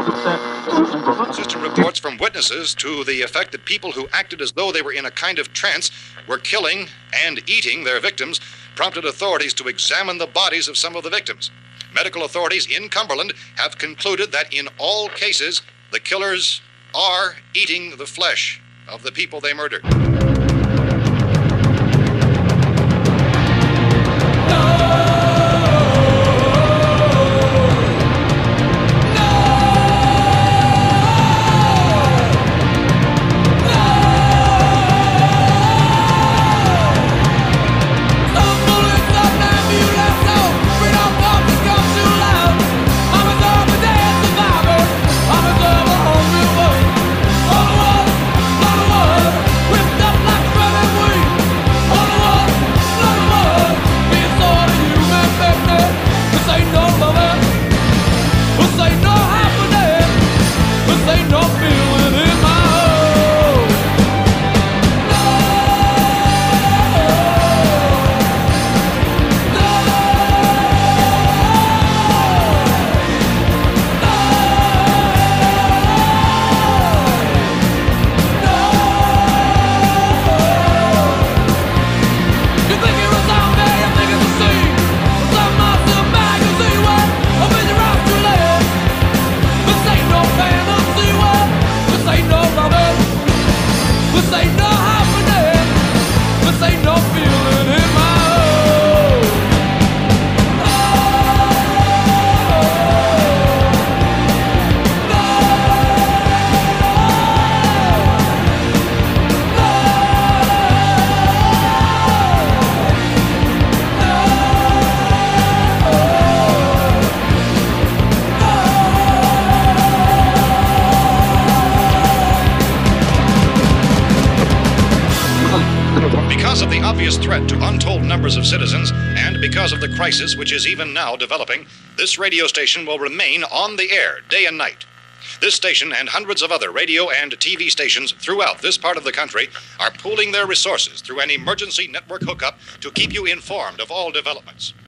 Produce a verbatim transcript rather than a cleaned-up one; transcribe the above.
Consistent reports from witnesses to the effect that people who acted as though they were in a kind of trance were killing and eating their victims prompted authorities to examine the bodies of some of the victims. Medical authorities in Cumberland have concluded that in all cases, the killers are eating the flesh of the people they murdered. Because of the obvious threat to untold numbers of citizens, and because of the crisis which is even now developing, this radio station will remain on the air day and night. This station and hundreds of other radio and T V stations throughout this part of the country are pooling their resources through an emergency network hookup to keep you informed of all developments.